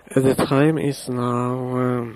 The time is now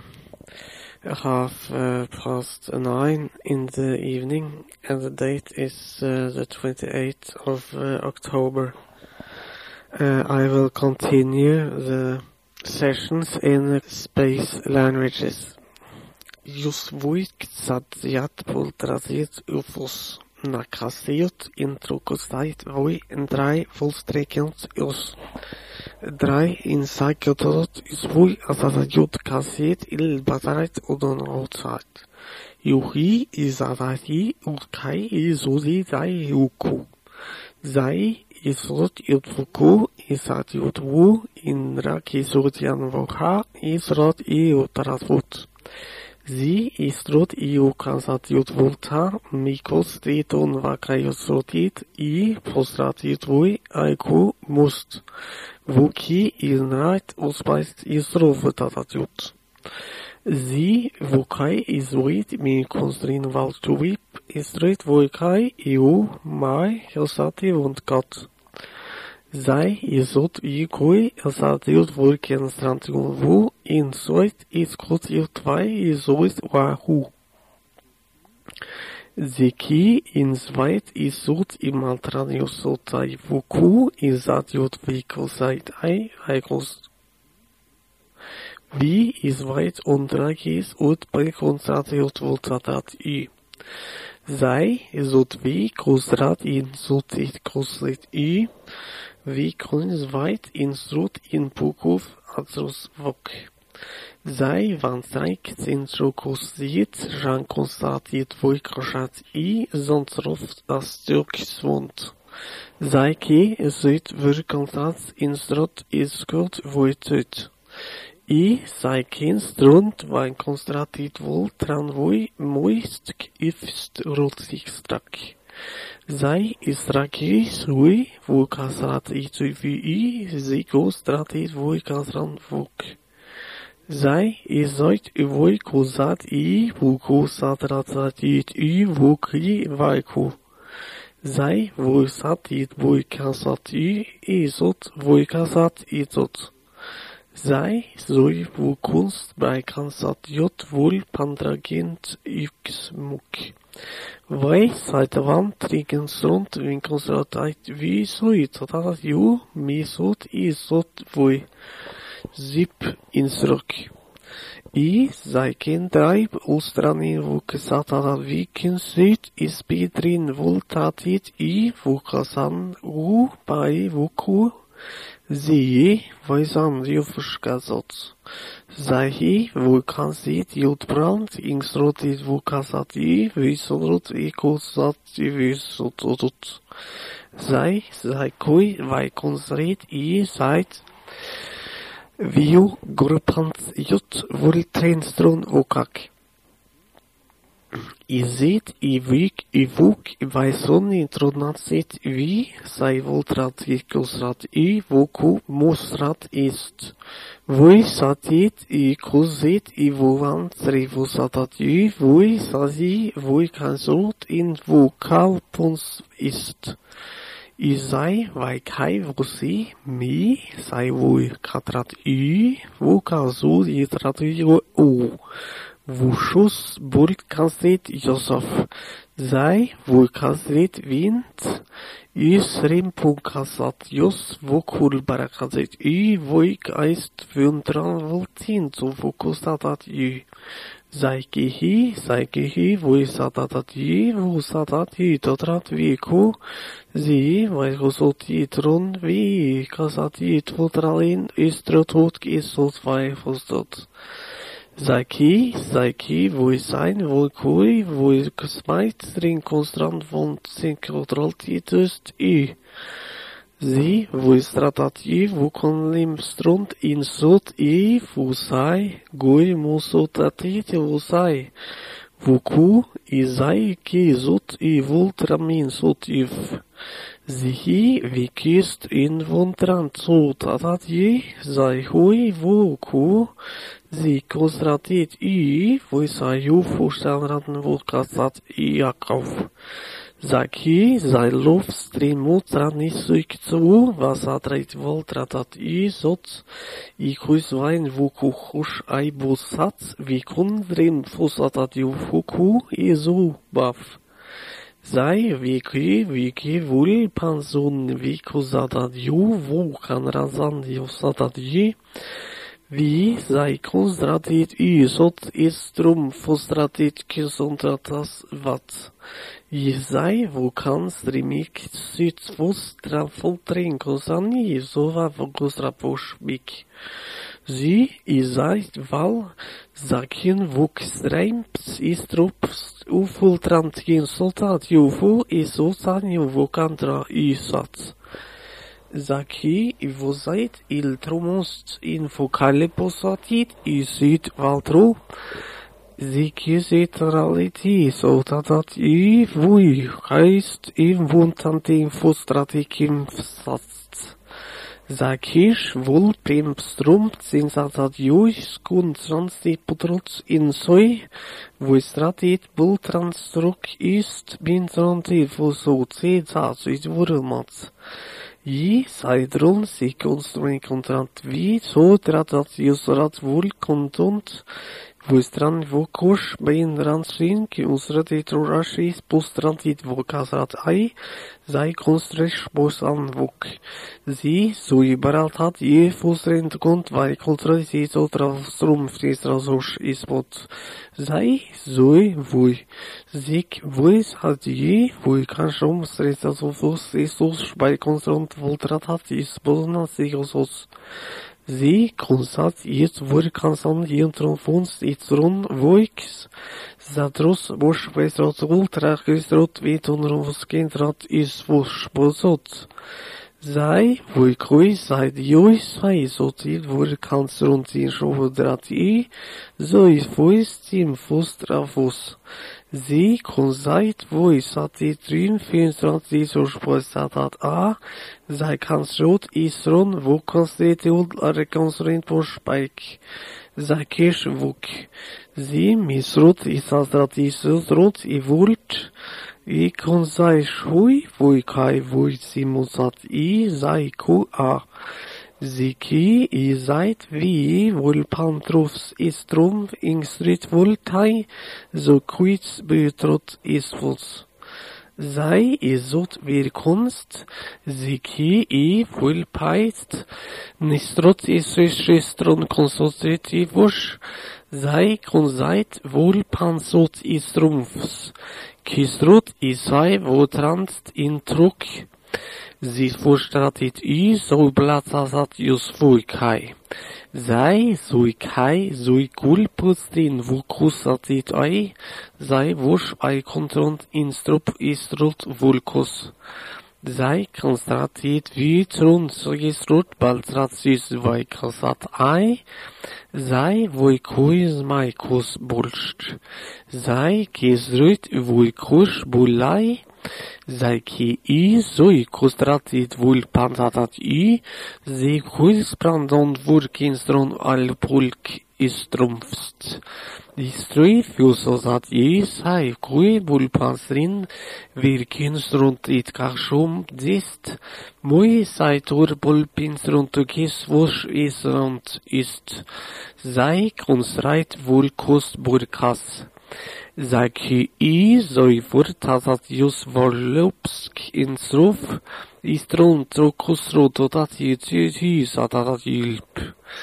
half past 9 in the evening, and the date is the 28th of October. I will continue the sessions in space languages. Jusvuik sadziat pultraziet ufos. Nakasiot introkostait voi drei volstrekens us. Drei insakiotot usvui asazajut kasiet il bazaret udon outside. Yuhi izazati ukai izuzi zai uku. Zai isot yutvuku isat yutvu indra kisutian vokha isrot iutarazvut. Sie istrot iu kansat jutvulta mikos titon vakaiosrotit I postratit vui aiku must. Vuki isnrait uspaist isrovutatat jut. Sie vukai isuit mi konstrin valtuvip istruit vukai iu mai helsati und gat. Zij isot ikui asatiut vulken strantigun vu insoit iskot iutvai isoit wahu. Ziki insvait isot imaltraniusotai vuku isatiut vikosait aikos. Vi isvait undrakis ut prekonstratiut voltatat I. Zij isot vi kostrat insotit kostrit I. Vi konsvait instrut in pukuf atros vok. Zij vanzaik introkosit jan konstatit voikoshat I zontroft as styrksvont. Zij ki zuit vurkonstat instrut iskurt voitut. I zij kinstrunt vain konstatit vol tran voi moistk ifst rotsik strak. Zij istrakis vui vukasrat I zikostratit vui kasran vuk. Zij isoit vui kusat I vukusatratit I vuki vaiku. Zij vusatit vui kasat I isot vui kasat isot. Zij zui vukunst bij kansat jot vul pandragint yksmuk. Vai saitavan trigenstrunt vinkonstratait vi suitatat ju misot isot vui. Zip instruk. I zaikin draib ustranin vukasatatat vikinsyt ispidrin voltatit I vukasan u bai vuku. Sie weisan jufskazot. Zahi vulkansit jutbrand ingsrotit vukasat I visodrut ikosat visotodut. Zij kui vaikonsrit I sait viu gruppant jut vultrenstrun vukak. Izit I vuk vaison introdnatsit vi sai voltrat ikosrat I vuku musrat ist. Vui satit I kusit I vuvan trivusatat I vui sazi vui kansut in vukalpons ist. I sai vaikai vusi mi sai vui katrat I vukazud itrat u. Vushus burkansit Josef. Zij vulkansit vint. Isrim punkasat Jos vukul barakazit I vuik aist vundran voltin zu vukusatat I. Zij kihi vuisatatat I vusatat I totrat viku. Zi vaikusot itrun vi kasat itvutralin istrotut isot vaifostot. Zij vui sein, vui kui, vui kusmait, string konstrand von synkrotoltitust I. Zi vui stratat I, vu konlimstrunt insut I, vu sai, gui musotatit vu sai. Vu ku, I sai, ki zut I vultramin sut if. Zihi vikist in vontrant sotatat I, zij hui vu ku. Sie konstratit I, vui sai ju fustanraten vulkasat I akauf. Zaki, sei Luftstream tranisuk zu, was adreit voltratat sot, ikus vain vuku hush aibusat, vikundrim fusatat fuku isu baf. Sei wiki vul pansun vikusatat vukan razan yusatat vi sei konstratit sot istrum frustratit kisuntratas vat. Sei vukan strimik sytsvus trafultrinkos ani sova vokustrapus bik. Sie seid val zakin vukstreims istrups ufultrantkin soltat jufu isosan juvukantra isats. Zaki vosait il trumost in focale posatit isit valtru Zikisiteraliti sotatat vui heist invuntantim frustratikim fsast. Zakish vul primstrum cinsatat juis kun transtiputrots in soi vuistratit vul transtruk ist bintrantit fusoci zasuit vurmats. Seidrun si konstruin kontrant vi so tratat jusrat vul kontunt Vuistran vokush bein ransin ki usratit rurashis postrantit vokasrat ai, sei konstrish bosan vok. Sie sui baraltat fusrent kont vai kontrasit strum fristrasosh ispot. Sei sui vui. Zik vuis hat vui kanshom stresasofus isos bei konstrant voltratat isbosna sigosos. Sie konstat vurkansan jentronfons itron voix, zadros bosh vestrot ultra kristrot vitonrovs kentrat isvos bosot. Sei vuikui seid jois sotit vurkansront in shovodrat zois vois tim fustrafus. Sie konsait vois atit trin finstrat isos posatat sei kansrot isron vokonstitut rekonstruint pospaik. Sei kish vuk. Sie misrot isastrat isrot ivult. I konsai shui vuikai vui simusat sei ku Ziki seid wie vulpantrufs istrum ingstrit vultai so quits betrot isfus. Sei isot vir kunst, ziki vulpaist, nistrot isristron konsultativus, sei konsait vulpansot istrumfs, kistrut isai votranst in truk, Sie frustratit so blatzasat jus vuikai. Sei suikai sui culpustin vucusatit sei vush contront instrup istrut vulcus. Sei constratit vitrun registrut baltratis vaikasat sei vuicuis maicus bulst. Sei kisrut vuicus bulai, sei ki soi costratit vul pantatat sei quis brandon vurkinstron al pulk istrumfst. Distrui fiusosat sei qui vul pansrin virkinstront it kachum dist, mui sei tur pulpinstront kis vush isront ist, sei constreit vul kost burkas. Zaki soi furtatat jus volupsk in sruf, istron trokusro dotat satat ilp.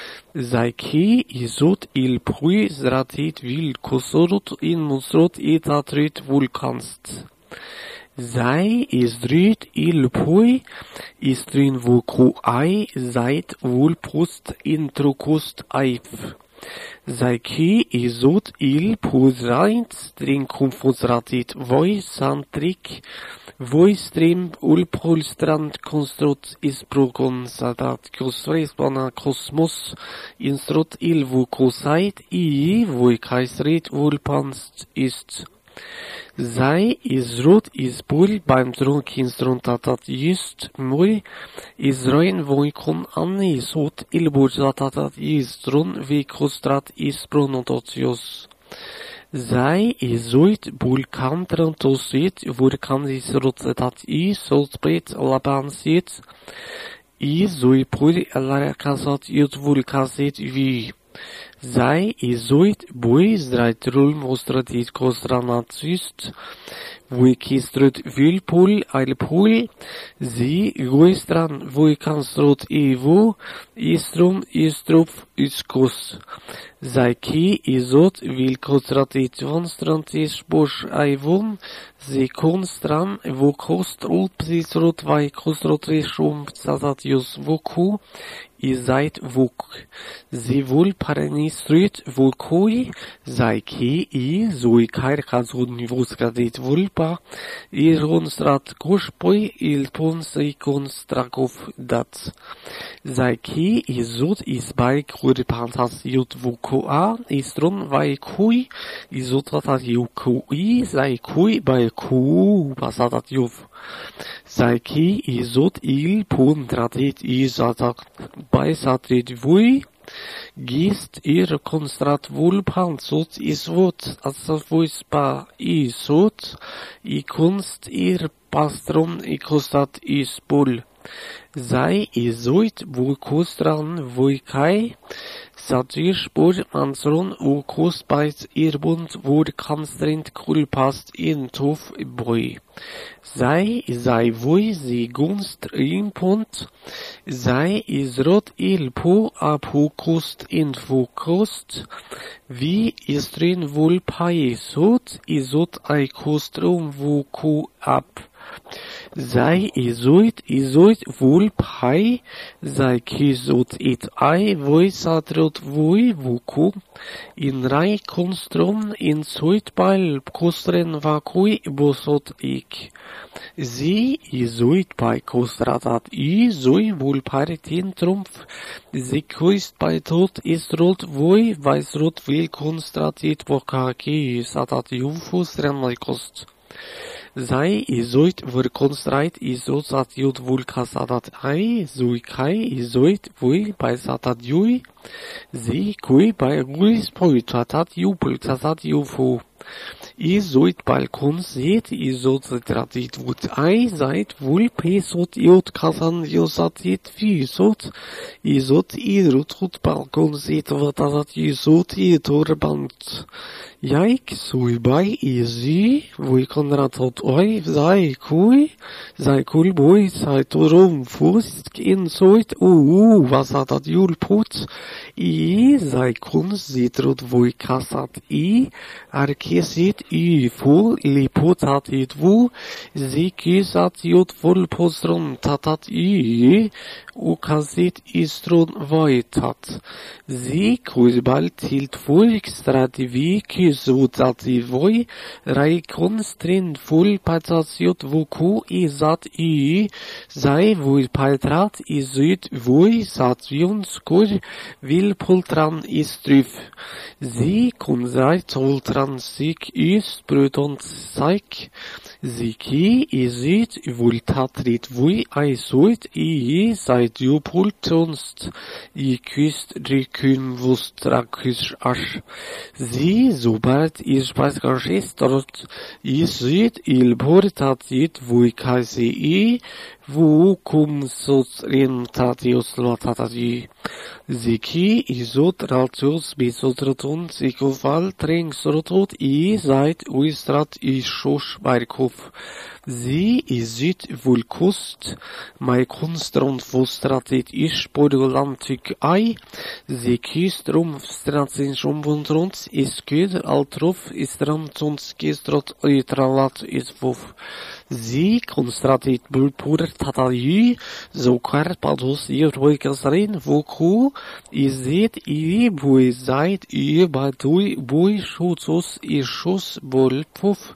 Zaki isut il pui zratit vil kusurut in musrot itatrit vulkanst. Sei isdrit il pui, istrin vuku seit vulpust in trokust aif. Zaki isut il pusraint drin confusratit voisantrik voistrim ulpolstrand construt isprogon sadat kosvespana kosmos instrut il vucosait voikaisrit vulpanst ist. Sei isrut isbul beim drunkinstruntatat just mui isroin voikon anisot ilburzatat istrun vikostrat ispronototios. Zij is ooit boelkantrantosit, voor kandidaat dat is, zoals breed labansit, is ooit poel alakazat jut vulkazit wie. Zij is ooit boeis draait rul mostradit kostranatist, vui kistrut vilpoel alpoel, zi goistran vui kanstrot evo, istrum istruf iskos. Zij ki izot vil kostratit vonstrantis bosch aivon, zi konstran vo kostrot psisrot vai kostrotrisum psatatius voku, Izait vuk. Sie wohl paranistrut vulkoi, sei ki I, sui kairkazun vuskadit vulpa, ironstrat koshpoi, il ponsi konstrakov dat. Sei ki izot isbai kuripantas jut vukoa, istron vai kui, izotratat yukui, sei kui bei ku, pasatat juv. Sei ki izot il puntratit izatak beisatit vui, gist ir konstrat vulpansot isvot, asavus pa isot, I kunst ir pastron I kostat ispul. Sei isoit vulkostran vuikai, satir spur mansron vulkospais irbund vur kanstrint kulpast intuf boi. Sei vui si gunst impunt, sei isrot ilpo apukost infokost, vi istrin vulpaisot, isot aikostrum vuku ap. Sei isoit vulpai, sei kisot it ai, voi satrot vui vuku, in rai konstrum in soit bail kostren vakui bosot ik. Sie isoit bei kostratat I, soi vulparitin trumpf, sie kuist bei tot istrot vui, weisrot vil konstratit vokaki, satat jufus renlaikost. Sei isoit vor konstrait isosat jut vulkasadat ai, sui kai isoit vui bei satat jui, sie kui bei guis poitatat jupultatat jufu. Isoit balkon seht, isotratit vut ai, seit vulpesot jut kasan josatit fisot, isot irutut balkon seht, vatatat isot itorbant. Jaik sui bei isi, vui konratot oi, sei kul boi, sei torum fust, in soit, was hat dat julput, I, sei kunst sitrut vui kasat I, arkesit I, full liputat it vu, zikisat jut full postron tatat I, ukasit istron voitat. Zikul bald hilt fulk strativi kisutati voi, rai konstrin full patasiot vuku isat I, sei vui paltrat isuit vui sationskur vil pultran istruf. Sie kun sei toltran sik is brutont saik, Ziki isit vultatrit vui aisuit I seit jupultunst I küst rikun vustrakus asch. Sie sobald is paskarschistot isit il portatit vui kaisi I vu cum sos rentatius lotatati. Ziki isot ratius bisotraton sikofal trengsrotot I seit uistrat ischos barkov. Sie isit vulkust, mai kunstrond vustratit isch podolantik ai, sie kistrum stratsin shumvuntrons iskyd altrof istramtons kistrot oitralat isvuf. Sie konstratit bulpur tatali, so karpatus irvoikasrin voku, isit I bui seit I batui bui schutzos ischus bulpuf,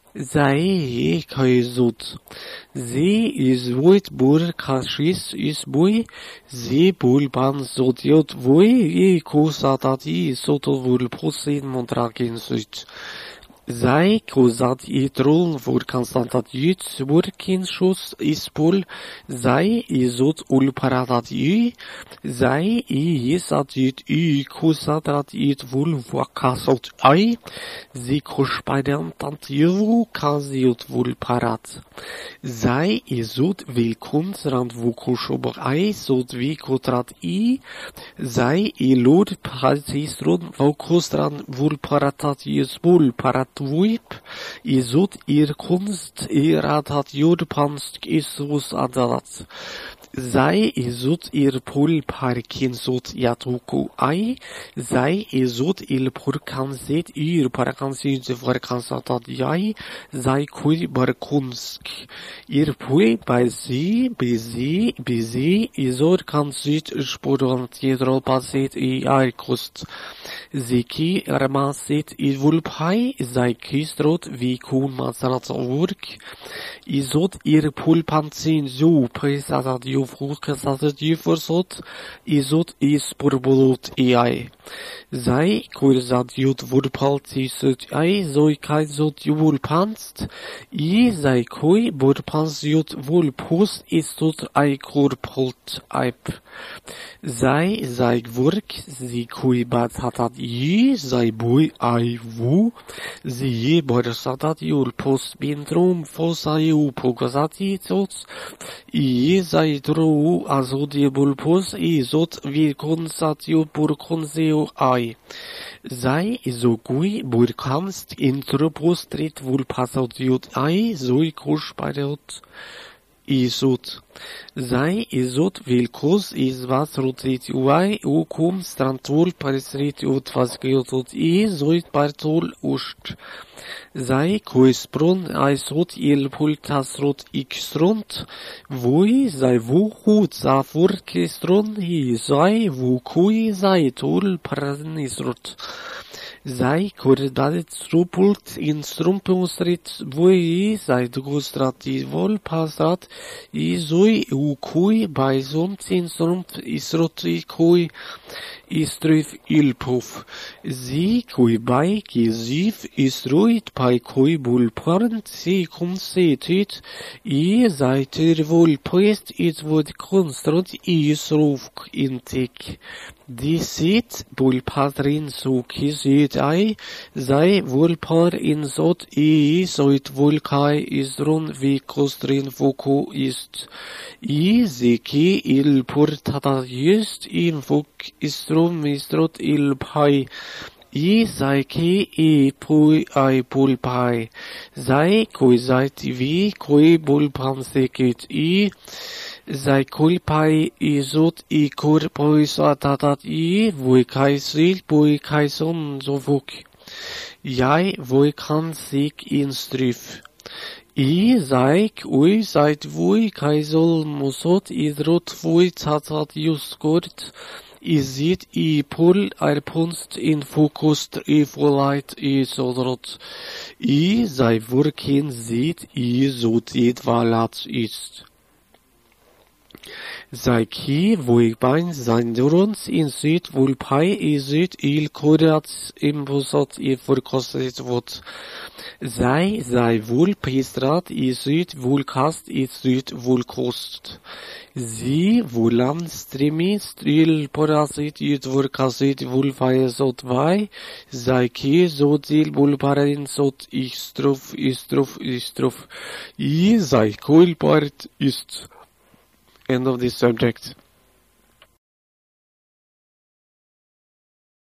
sei kaisut. Sie is vuit bur kashis is bui, sie bulban sotiot vui I kusatati soto vulpusin montrakin suit. Zij kozat itrol voor constantat jut workinshus ispol. Zij izot ulparatat ju. Zij isat jut u kosatat jut vul vakasot ai. Zij kospadantant jevu kaziot vulparat. Zij izot vilkonsrand vukosober ai sot vikotrat i. Zij ilod pasisrod vokostran vulparatat jespul paratvuip. Izot kunst iratat jodpansk isus adalat. Zij izot pul parkinsot yatuku ai. Zij izot purkanset parkansit vorkansatat jai. Zij kui barkunsk. Pui bizi izot kansit sporant jedrol paset kost. Ziki ramaset vulpai. Zij kistrot vikun masarat urk. Izot pulpansin zo presatat Fruchtkassat Juffersot, Isot Isporbolot ei. Zij kursat jut Wurpaltisut ei, zoi kaisot Juvulpanst, I zij kui Wurpans jut Wulpus istot ei kurpult eip. Zij wurk, zi kui batatat I, zij bui ei wu, zi borsatat Julpus bintrum fosa Jupogazati tot, I zij Dro azodie bulpus izot virkonsatio burkonseo ai. Zij izogui burkanst intropus trit vulpasatiot ai zoi koshpareot izot. Zij izot vilkos is was rotit uai ukum strantul parisrit ut vasgiotot I zoit partol ust. Zij koispron aisot pultasrot ikstront, vui zij vuhut zafurkistron hi zij vukui zij tol paranisrot. Zij kordadet strupult in strumpusrit vui zij dugustrati vol pasrat I zoi ukui baizont in strump isroti kui istruf ilpuf. Zi kui bai gizif isruit pai kui bulparnt si kumsetit I zij tervol poest it vod konstrot isrufk intik. Disit bulpadrin sukizit ai, zij vulpar insot I soit vulkai isron vikostrin vuku ist. I ziki il purtata just in vuk istrum istrot il pai. I zij I pui ai pulpai. Zij kui zijt vi kui bulpansekit I. Zij kulpai izot I kurpois atatat I vui kaisil pui kaison zovuk. Jij vui kan sik instruf. I zij ui zijt vui kaisol musot idrot vui tatat juskort. Izit I pul punst in fokust I volait I sodrot. I zij vurkin zit I zot it valat ist. Zij ki vui bain zijn durons in zit vulpai I zit il kodat imbusot I verkostet vot. Zij vulpistrat I zit vulkast I zit vulkost. Zi vulam strimi stril porasit I dvorkasit vulfaesot vai. Zij ki zotil vulparin sot istruf. I zij kulpart ist. End of this subject.